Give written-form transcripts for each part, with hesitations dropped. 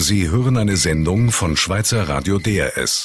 Sie hören eine Sendung von Schweizer Radio DRS.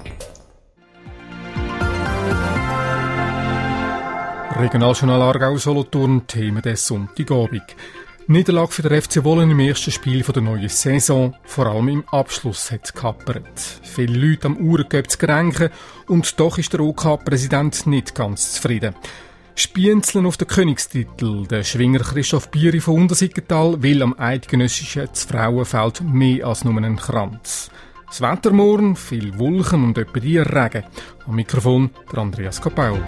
Regionaljournal Aargau-Solothurn, Themen des Sonntagabend. Niederlage für den FC Wohlen im ersten Spiel der neuen Saison, vor allem im Abschluss hat es gehappert. Viele Leute am Uhrencup zu kränken und doch ist der OK-Präsident nicht ganz zufrieden. Spienzeln auf den Königstitel. Der Schwinger Christoph Bieri von Untersiggenthal will am eidgenössischen Frauenfeld mehr als nur einen Kranz. Das Wetter morgen, viel Wolken und etwa die Regen. Am Mikrofon der Andreas Kapaul.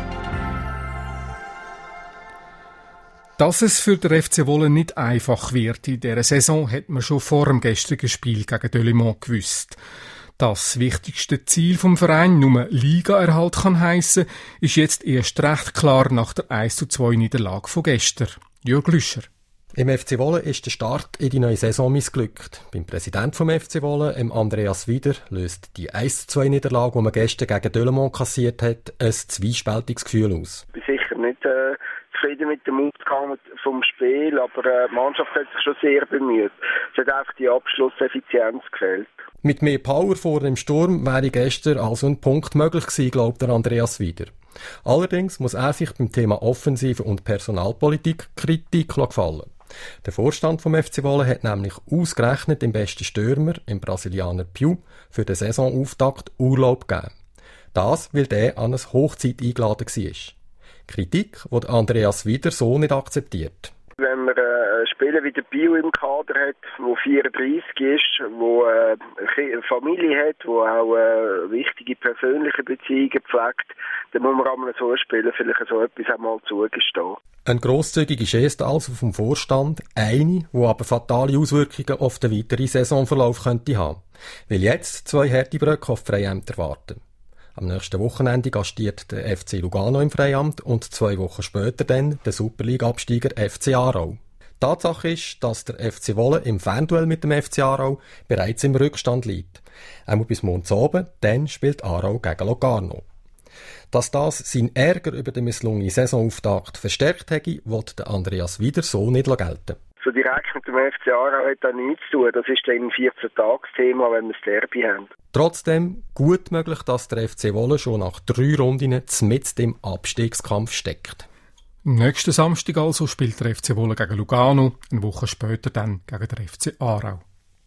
Dass es für den FC Wohlen nicht einfach wird in dieser Saison, hat man schon vor dem gestrigen Spiel gegen Delémont gewusst. Das wichtigste Ziel vom Verein, nur Ligaerhalt kann heissen, ist jetzt erst recht klar nach der 1:2 Niederlage von gestern. Jörg Lüscher. Im FC Wohlen ist der Start in die neue Saison missglückt. Beim Präsidenten vom FC Wohlen, Andreas Wieder, löst die 1:2 Niederlage, die man gestern gegen Delémont kassiert hat, ein zwiespältiges Gefühl aus. Ich bin sicher nicht zufrieden mit dem Ausgang vom Spiel, aber die Mannschaft hat sich schon sehr bemüht. Es hat einfach die Abschlusseffizienz gefehlt. Mit mehr Power vor dem Sturm wäre gestern also ein Punkt möglich gewesen, glaubt der Andreas Wieder. Allerdings muss er sich beim Thema Offensive und Personalpolitik Kritik gefallen. Der Vorstand vom FC Wohlen hat nämlich ausgerechnet dem besten Stürmer, im Brasilianer Piu, für den Saisonauftakt Urlaub gegeben. Das, weil der an eine Hochzeit eingeladen war. Kritik, die Andreas Wieder so nicht akzeptiert. Wenn man einen Spieler wie der Bio im Kader hat, der 34 ist, der eine Familie hat, der auch wichtige persönliche Beziehungen pflegt, dann muss man an so einem Spieler vielleicht so etwas einmal zugestehen. Eine grosszügige Geste also vom Vorstand, eine, die aber fatale Auswirkungen auf den weiteren Saisonverlauf könnte haben. Weil jetzt 2 Härtebrüche auf Freiämter warten. Am nächsten Wochenende gastiert der FC Lugano im Freiamt und 2 Wochen später dann der Superliga-Absteiger FC Aarau. Tatsache ist, dass der FC Wohlen im Fernduell mit dem FC Aarau bereits im Rückstand liegt. Einmal bis morgens oben, dann spielt Aarau gegen Locarno. Dass das sein Ärger über den misslungenen Saisonauftakt verstärkt hätte, will Andreas Wieder so nicht gelten. So direkt mit dem FC Aarau hat da nichts zu tun. Das ist dann ein 14-Tages-Thema, wenn wir das Derby haben. Trotzdem gut möglich, dass der FC Wohlen schon nach 3 Runden mitten im Abstiegskampf steckt. Nächsten Samstag also spielt der FC Wohlen gegen Lugano, eine Woche später dann gegen den FC Aarau.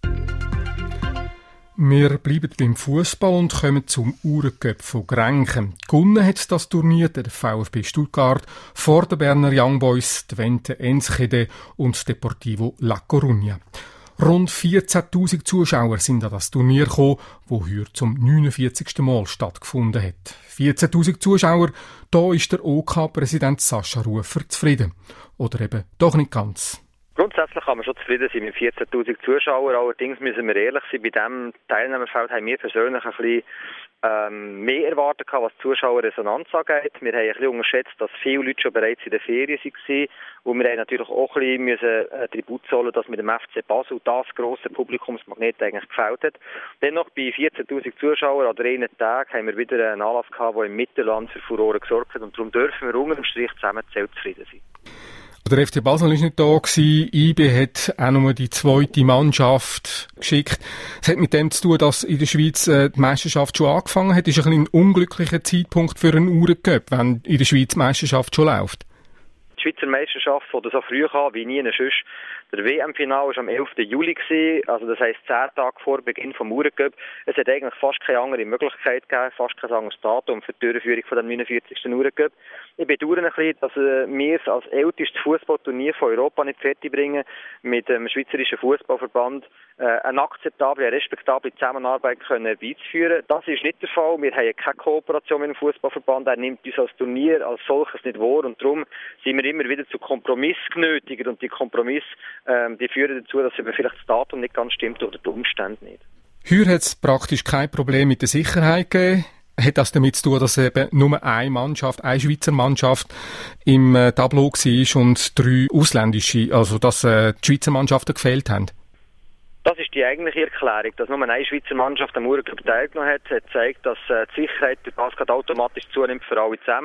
Wir bleiben beim Fußball und kommen zum Uhrencup von Grenchen. Gewonnen hat das Turnier der VfB Stuttgart vor den Berner Young Boys, Twente Enschede und Deportivo La Coruña. Rund 14.000 Zuschauer sind an das Turnier gekommen, das heute zum 49. Mal stattgefunden hat. 14.000 Zuschauer, da ist der OK-Präsident Sascha Rufer zufrieden. Oder eben doch nicht ganz. Grundsätzlich kann man schon zufrieden sein mit 14.000 Zuschauern. Allerdings müssen wir ehrlich sein, bei diesem Teilnehmerfeld haben wir persönlich ein bisschen mehr erwartet, was die Zuschauerresonanz angeht. Wir haben ein bisschen unterschätzt, dass viele Leute schon bereits in der Ferien waren. Und wir haben natürlich auch ein bisschen Tribut zollen, dass mit dem FC Basel das grosse Publikumsmagnet eigentlich gefällt hat. Dennoch bei 14.000 Zuschauern an 3 Tagen haben wir wieder einen Anlass gehabt, der im Mittelland für Furore gesorgt hat. Und darum dürfen wir unter dem Strich zusammenzählt zufrieden sein. Der FC Basel war nicht da gewesen. IB hat auch nur die 2. Mannschaft geschickt. Es hat mit dem zu tun, dass in der Schweiz die Meisterschaft schon angefangen hat. Das ist ein unglücklicher Zeitpunkt für einen Uhrencup, wenn in der Schweiz die Meisterschaft schon läuft. Die Schweizer Meisterschaft, die so früh kam wie nie sonst. Der WM-Final war am 11. Juli, also das heisst 10 Tage vor Beginn des Uhrencup. Es hat eigentlich fast keine andere Möglichkeit gegeben, fast kein anderes Datum für die Durchführung von dem 49. Uhrencup. Ich bedauere ein bisschen, dass wir es als ältestes Fußballturnier von Europa nicht fertig bringen, mit dem Schweizerischen Fußballverband eine akzeptable, respektable Zusammenarbeit herbeizuführen. Das ist nicht der Fall. Wir haben keine Kooperation mit dem Fußballverband. Er nimmt uns als Turnier als solches nicht wahr und darum sind wir immer wieder zu Kompromiss genötigt und die Kompromisse die führen dazu, dass eben vielleicht das Datum nicht ganz stimmt oder die Umstände nicht. Hier hat es praktisch kein Problem mit der Sicherheit gegeben. Hat das damit zu tun, dass eben nur eine Mannschaft, eine Schweizer Mannschaft im Tableau war und 3 ausländische, also dass die Schweizer Mannschaften gefehlt haben? Das ist die eigentliche Erklärung, dass nur eine Schweizer Mannschaft am Uhrencup teilgenommen hat, zeigt, dass die Sicherheit durch das automatisch zunimmt für alle zusammen.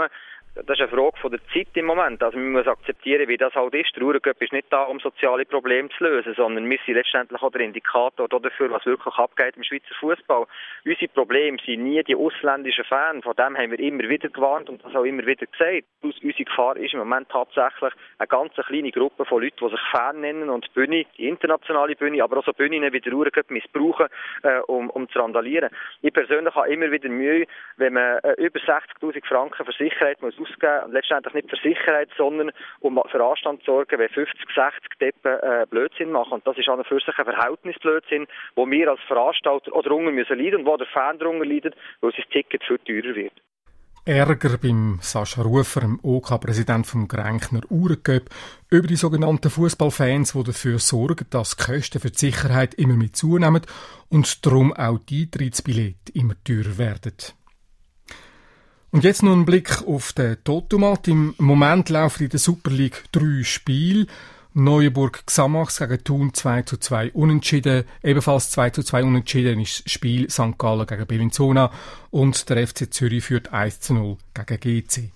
Das ist eine Frage von der Zeit im Moment. Also man muss akzeptieren, wie das halt ist. Der Ruhrcup ist nicht da, um soziale Probleme zu lösen, sondern wir sind letztendlich auch der Indikator dafür, was wirklich abgeht im Schweizer Fußball. Unsere Probleme sind nie die ausländischen Fans. Von dem haben wir immer wieder gewarnt und das auch immer wieder gesagt. Unsere Gefahr ist im Moment tatsächlich eine ganz kleine Gruppe von Leuten, die sich Fan nennen und die Bühne, die internationale Bühne, aber auch so Bühnen wie der Ruhrcup missbrauchen, um zu randalieren. Ich persönlich habe immer wieder Mühe, wenn man über 60'000 Franken für Sicherheit muss ausgeben, und letztendlich nicht für Sicherheit, sondern um für Anstand zu sorgen, wenn 50, 60 Deppen Blödsinn machen. Und das ist an und für sich ein Verhältnisblödsinn, wo wir als Veranstalter auch darunter müssen leiden und wo der Fan darunter leidet, weil sein Ticket viel teurer wird. Ärger beim Sascha Rufer, dem OK-Präsident vom Gränkner Uhrencup, über die sogenannten Fußballfans, die dafür sorgen, dass die Kosten für die Sicherheit immer mehr zunehmen und darum auch die Eintrittsbillette immer teurer werden. Und jetzt noch ein Blick auf den Totomat. Im Moment laufen in der Super League 3 Spiele. Neuenburg Xamax gegen Thun 2:2 unentschieden. Ebenfalls 2:2 unentschieden ist das Spiel St. Gallen gegen Bellinzona. Und der FC Zürich führt 1:0 gegen GC.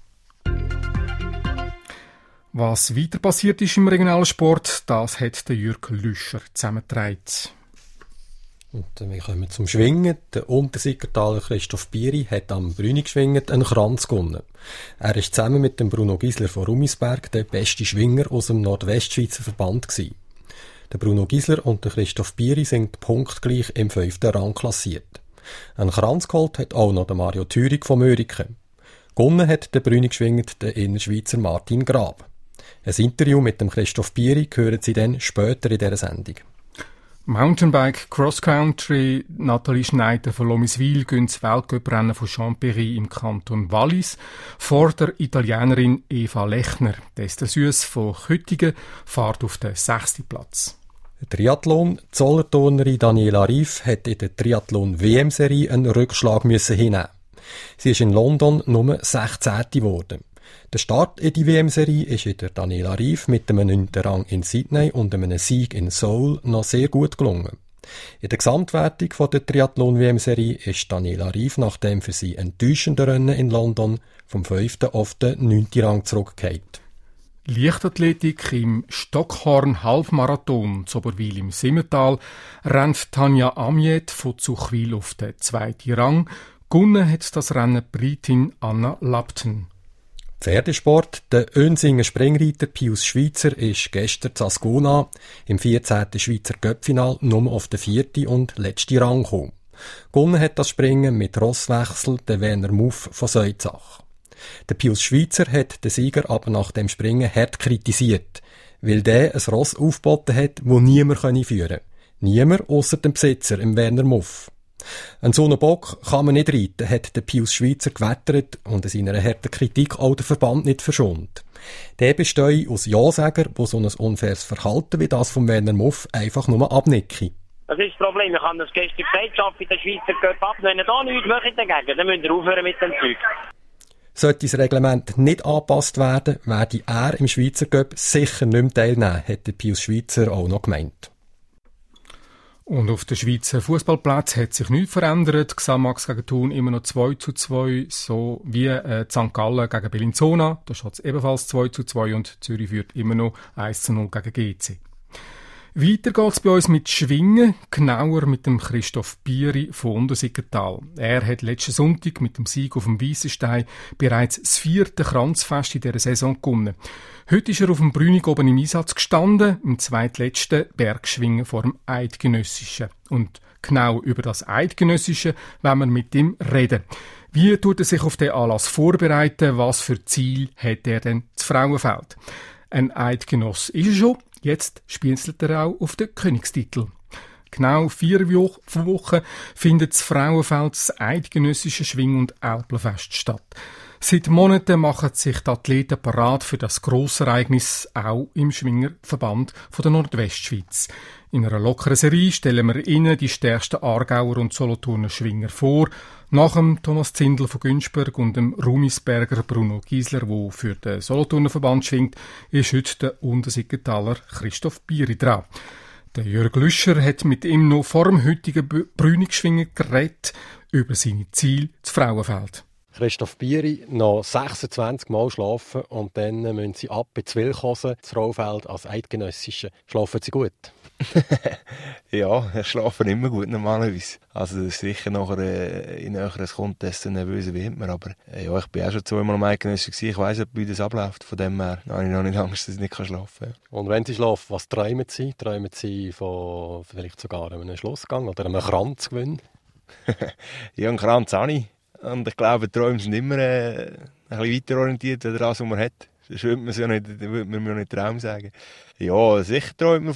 Was weiter passiert ist im regionalen Sport, das hat der Jürg Lüscher zusammengetragen. Und wir kommen zum Schwingen. Der Untersiggertaler Christoph Bieri hat am Brünig-Schwingen einen Kranz gewonnen. Er ist zusammen mit dem Bruno Gisler von Rumisberg der beste Schwinger aus dem Nordwestschweizer Verband gewesen. Der Bruno Gisler und der Christoph Bieri sind punktgleich im 5. Rang klassiert. Einen Kranz geholt hat auch noch der Mario Thürig von Möriken. Gewonnen hat der Brünig-Schwingen der Innerschweizer Martin Grab. Ein Interview mit dem Christoph Bieri hören Sie dann später in dieser Sendung. Mountainbike, Cross-Country, Nathalie Schneider von Lomiswil gehen das Weltcuprennen von Champéry im Kanton Wallis vor der Italienerin Eva Lechner. Esther Süss von Küttingen fährt auf den 6. Platz. Triathlon. Die Solothurnerin Daniela Rief hat in der Triathlon-WM-Serie einen Rückschlag hinnehmen. Sie ist in London nur 16. geworden. Der Start in die WM-Serie ist in der Daniela Rief mit einem 9. Rang in Sydney und einem Sieg in Seoul noch sehr gut gelungen. In der Gesamtwertung von der Triathlon-WM-Serie ist Daniela Rief nach dem für sie enttäuschenden Rennen in London vom 5. auf den 9. Rang zurückgefallen. Leichtathletik im Stockhorn-Halbmarathon zu Oberwil im Simmental rennt Tanja Amiet von Zuchwil auf den 2. Rang. Gewonnen hat das Rennen Britin Anna Lapten. Pferdesport. Der Önsinger Springreiter Pius Schweizer ist gestern zu Ascona im 14. Schweizer Göppfinal nur auf den 4. und letzten Rang gekommen. Gewonnen hat das Springen mit Rosswechsel der Werner Muff von Seutzach. Der Pius Schweizer hat den Sieger aber nach dem Springen hart kritisiert, weil der ein Ross aufgeboten hat, das niemand führen könne. Niemand ausser dem Besitzer, dem Werner Muff. Ein so einen Bock kann man nicht reiten, hat der Pius Schweizer gewettert und in seiner harten Kritik auch den Verband nicht verschont. Der besteht aus Ja-Säger, die so ein unfaires Verhalten wie das von Werner Muff einfach nur abnicken. Das ist das Problem. Ich habe das gestern gesagt, schaffe ich den Schweizer Cup ab. Wenn ihr da nichts macht dagegen, dann müsst ihr aufhören mit dem Zeug. Sollte das Reglement nicht angepasst werden, werde er im Schweizer Cup sicher nicht mehr teilnehmen, hat der Pius Schweizer auch noch gemeint. Und auf den Schweizer Fußballplatz hat sich nichts verändert. Xamax gegen Thun immer noch 2:2, so wie St. Gallen gegen Bellinzona. Da steht es ebenfalls 2:2 und Zürich führt immer noch 1:0 gegen GC. Weiter geht's bei uns mit Schwingen, genauer mit dem Christoph Bieri von Untersiggertal. Er hat letzten Sonntag mit dem Sieg auf dem Weissenstein bereits das 4. Kranzfest in dieser Saison gewonnen. Heute ist er auf dem Brünig oben im Einsatz gestanden, im zweitletzten Bergschwingen vor dem Eidgenössischen. Und genau über das Eidgenössische wollen wir mit ihm reden. Wie tut er sich auf den Anlass vorbereiten? Was für Ziel hat er denn zu Frauenfeld? Ein Eidgenoss ist er schon. Jetzt spielt er auch auf den Königstitel. Genau 4 Wochen findet das Frauenfeld das Eidgenössische Schwing- und Älplerfest statt. Seit Monaten machen sich die Athleten parat für das grosse Ereignis auch im Schwingerverband von der Nordwestschweiz. In einer lockeren Serie stellen wir Ihnen die stärksten Aargauer und Solothurner Schwinger vor. Nach dem Thomas Zindel von Günzberg und dem Rumisberger Bruno Gisler, der für den Solothurner Verband schwingt, ist heute der Untersiggentaler Christoph Bieri dran. Der Jürg Lüscher hat mit ihm noch vor dem heutigen Brünig-Schwingen geredet über seine Ziele zu Frauenfeld. Christoph Bieri, noch 26 Mal schlafen und dann müssen Sie ab in Zwilchhosen, das Rohfeld als Eidgenössische. Schlafen Sie gut? Ja, ich schlafe immer gut normalerweise. Also das ist sicher nachher in näheres kommt, desto nervöser wird man. Aber ja, ich bin auch schon 2-mal am Eidgenössischen. Ich weiss, wie das abläuft. Von dem her habe ich noch nicht Angst, dass ich nicht schlafen kann. Ja. Und wenn Sie schlafen, was träumen Sie? Träumen Sie von vielleicht sogar einem Schlussgang oder einem Kranzgewinn? Ja, einen Kranz habe ich. Und ich glaube, Träume sind immer ein bisschen weiter orientiert als das, was man hat. Das würde man mir ja nicht Traum sagen. Ja, sicher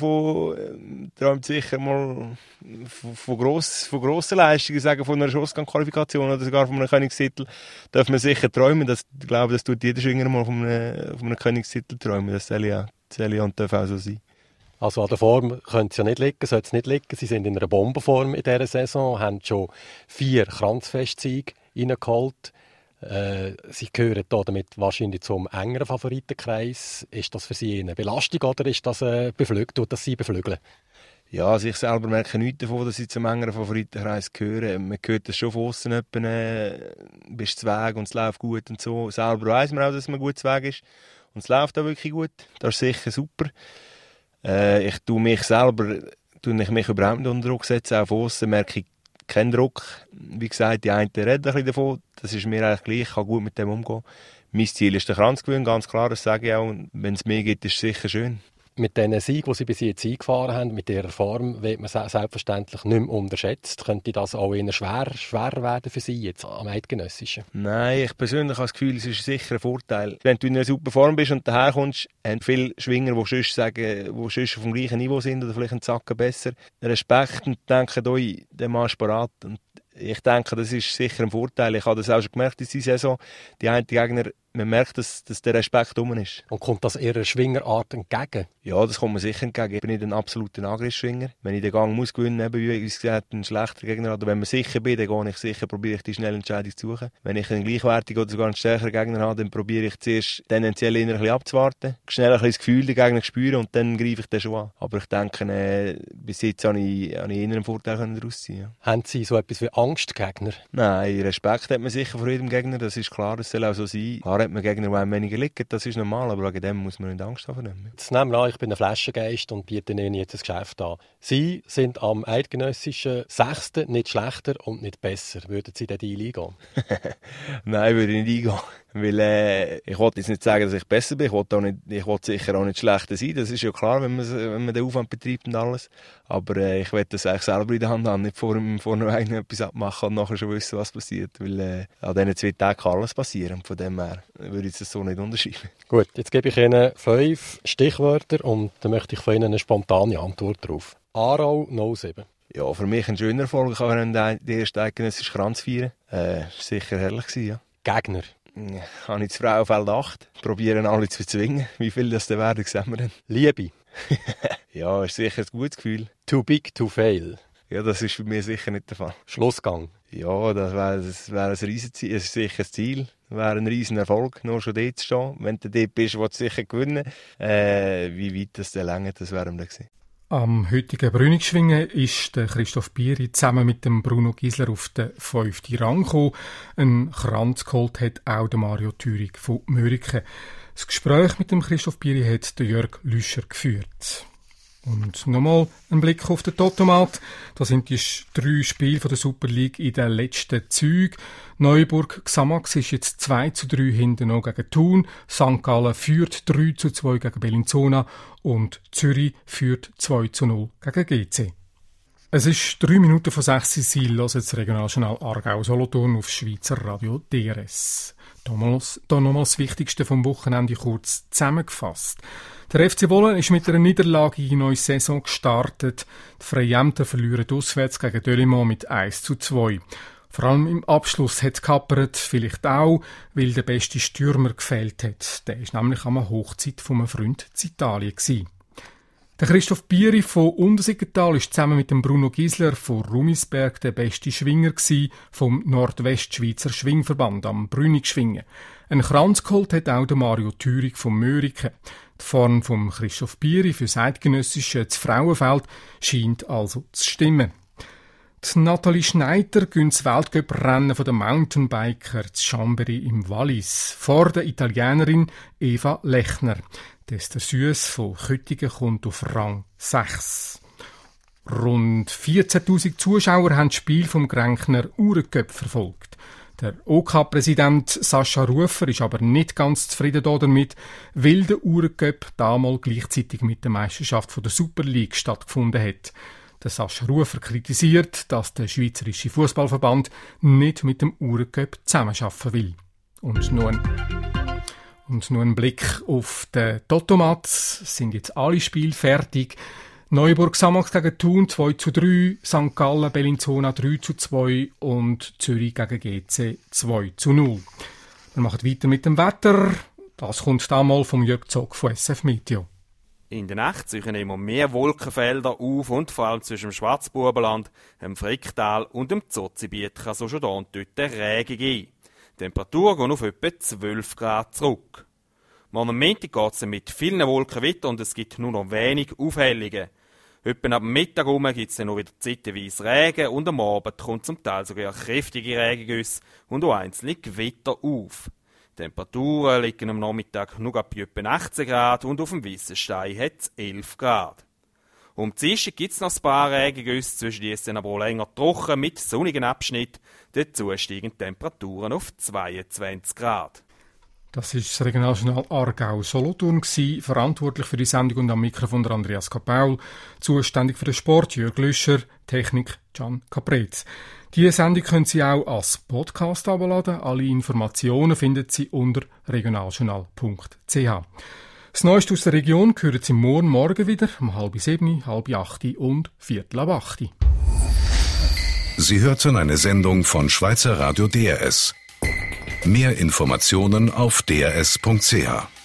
träumt sicher mal von grossen Leistungen, sagen, von einer Schlussgang-Qualifikation oder sogar von einem Königstitel. Darf man sicher träumen. Ich glaube, das tut jeder Schwinger mal von einem Königstitel träumen. Das soll ja und darf auch so sein. Also an der Form können Sie ja nicht liegen, sollte es nicht liegen. Sie sind in einer Bombenform in dieser Saison, haben schon 4 Kranzfestsiege reingeholt. Sie gehören damit wahrscheinlich zum engeren Favoritenkreis. Ist das für Sie eine Belastung oder ist das tut das Sie beflügeln? Ja, also ich selber merke nichts davon, dass ich zum engeren Favoritenkreis gehöre. Man hört das schon von aussen, bist zu Weg und es läuft gut und so. Selber weiss man auch, dass man gut zu Weg ist. Und es läuft auch wirklich gut. Das ist sicher super. Ich tue mich überhaupt nicht unter Druck setzen. Auch von aussen merke ich keinen Druck. Wie gesagt, die einen reden ein bisschen davon. Das ist mir eigentlich gleich. Ich kann gut mit dem umgehen. Mein Ziel ist der Kranzgewinn, ganz klar. Das sage ich auch. Und wenn es mehr gibt, ist es sicher schön. Mit diesen Siegen, die Sie bis jetzt eingefahren haben, mit dieser Form, wird man selbstverständlich nicht mehr unterschätzt. Könnte das auch eher schwerer werden für Sie jetzt am Eidgenössischen? Nein, ich persönlich habe das Gefühl, es ist sicher ein Vorteil. Wenn du in einer super Form bist und daherkommst, haben viele Schwinger, die sonst auf dem gleichen Niveau sind oder vielleicht einen Zacken besser, Respekt und denken, oi, der Mann ist parat. Und ich denke, das ist sicher ein Vorteil. Ich habe das auch schon gemerkt in dieser Saison. Die einen Gegner, man merkt, dass der Respekt rum ist. Und kommt das Ihrer Schwingerart entgegen? Ja, das kommt mir sicher entgegen. Ich bin nicht ein absoluter Angriffsschwinger. Wenn ich den Gang muss gewinnen muss, wie gesagt, einen schlechteren Gegner habe, oder wenn man sicher bin, dann gehe ich sicher, probiere ich die schnelle Entscheidung zu suchen. Wenn ich einen gleichwertigen oder sogar einen stärkeren Gegner habe, dann probiere ich zuerst tendenziell ein bisschen abzuwarten, schnell ein bisschen das Gefühl den Gegner zu spüren und dann greife ich den schon an. Aber ich denke, bis jetzt habe ich eher einen Vorteil daraus ziehen. Ja. Haben Sie so etwas wie Angstgegner? Nein, Respekt hat man sicher vor jedem Gegner, das ist klar, das soll auch so sein. Klar hat man Gegner, die einem weniger liegen, das ist normal, aber wegen dem muss man nicht Angst haben. Jetzt nehmen wir an, ich bin ein Flaschengeist und biete Ihnen jetzt ein Geschäft an. Sie sind am Eidgenössischen 6., nicht schlechter und nicht besser. Würden Sie den Deal eingehen? Nein, würde ich nicht eingehen. Weil ich wollte jetzt nicht sagen, dass ich besser bin. Ich wollte sicher auch nicht schlechter sein. Das ist ja klar, wenn man den Aufwand betreibt und alles. Aber ich will das eigentlich selber in der Hand haben, nicht vornherein etwas abmachen und nachher schon wissen, was passiert. Weil an diesen 2 Tagen kann alles passieren. Von dem her würde ich das so nicht unterschreiben. Gut, jetzt gebe ich Ihnen 5 Stichwörter und dann möchte ich von Ihnen eine spontane Antwort darauf. Aarau 07. Ja, für mich ein schöner Erfolg. Ich kann den ersten Eidgenössischen Kranz feiern. Sicher herrlich gewesen, ja. Gegner. Habe ich das Frauenfeld 8. Probieren alle zu bezwingen. Wie viel das dann werden, sehen wir dann. Liebe. Ja, ist sicher ein gutes Gefühl. Too big to fail. Ja, das ist für mich sicher nicht der Fall. Schlussgang. Ja, das wäre ein Riesenziel. Es ist sicher ein Ziel. Das wäre ein riesen Erfolg, nur schon dort zu stehen. Wenn du dort bist, willst du sicher gewinnen. Wie weit das dann längert, das wäre dann gewesen. Am heutigen Brünnigschwingen ist der Christoph Bieri zusammen mit dem Bruno Gisler auf den 5. Rang gekommen. Ein Kranz geholt hat auch der Mario Thürig von Mörike. Das Gespräch mit dem Christoph Bieri hat der Jörg Lüscher geführt. Und nochmal ein Blick auf den Totomat. Da sind die 3 Spiele von der Super League in den letzten Zügen. Neuburg Xamax ist jetzt 2:3 hinten noch gegen Thun. St. Gallen führt 3:2 gegen Bellinzona. Und Zürich führt 2:0 gegen GC. Es ist 3 Minuten vor 6 Uhr. Sie hören das Regionaljournal Aargau-Solothurn auf Schweizer Radio DRS. Hier nochmal das Wichtigste vom Wochenende kurz zusammengefasst. Der FC Wohlen ist mit einer Niederlage in die neue Saison gestartet. Die Freiämter verlieren auswärts gegen Delémont mit 1:2. Vor allem im Abschluss hat es gehappert, vielleicht auch, weil der beste Stürmer gefehlt hat. Der war nämlich an einer Hochzeit von einem Freund in Italien gewesen. Der Christoph Bieri von Untersiggenthal ist zusammen mit dem Bruno Gisler von Rumisberg der beste Schwinger vom Nordwestschweizer Schwingverband am Brünnigschwingen. Ein Kranz geholt hat auch der Mario Thürig von Mörike. Die Form vom Christoph Bieri für das Eidgenössische Frauenfeld scheint also zu stimmen. Die Nathalie Schneider gewinnt das Weltcup-Rennen der Mountainbiker zu Chambéry im Wallis vor der Italienerin Eva Lechner. Esther Süss von Köttingen kommt auf Rang 6. Rund 14'000 Zuschauer haben das Spiel vom Gränkner Uhrencup verfolgt. Der OK-Präsident Sascha Rufer ist aber nicht ganz zufrieden damit, weil der Uhrencup damals gleichzeitig mit der Meisterschaft der Super League stattgefunden hat. Der Sascha Rufer kritisiert, dass der Schweizerische Fußballverband nicht mit dem Uhrencup zusammenarbeiten will. Und nur ein Blick auf den Totomat. Sind jetzt alle Spiele fertig. Neuburg Samax gegen Thun 2:3, St. Gallen Bellinzona 3:2 und Zürich gegen GC 2:0. Wir machen weiter mit dem Wetter. Das kommt damals vom Jörg Zog von SF Meteo. In der Nacht ziehen immer mehr Wolkenfelder auf und vor allem zwischen dem Schwarzbubenland, dem Fricktal und dem Zozibiet kann so schon da und dort Regen geben. Die Temperatur geht auf etwa 12 Grad zurück. Morgen am Montag geht es mit vielen Wolken weiter und es gibt nur noch wenig Aufhellungen. Etwa ab dem Mittag gibt es dann noch wieder zeitweise Regen und am Abend kommt zum Teil sogar kräftige Regengüsse und auch einzelne Gewitter auf. Die Temperaturen liegen am Nachmittag nur bei etwa 18 Grad und auf dem Weissenstein hat es 11 Grad. Um die Dienstag gibt es noch ein paar Regengüsse, zwischen die es dann aber auch länger trocken mit sonnigen Abschnitten. Dazu steigen die Temperaturen auf 22 Grad. Das ist das Regionaljournal Aargau-Solothurn gewesen. Verantwortlich für die Sendung und am Mikrofon der Andreas Kapaul. Zuständig für den Sport Jörg Lüscher. Technik Gian Caprez. Diese Sendung können Sie auch als Podcast herunterladen. Alle Informationen finden Sie unter regionaljournal.ch. Das Neueste aus der Region hören Sie morgen wieder um 6:30, 7:30 und 7:45. Sie hörten eine Sendung von Schweizer Radio DRS. Mehr Informationen auf drs.ch.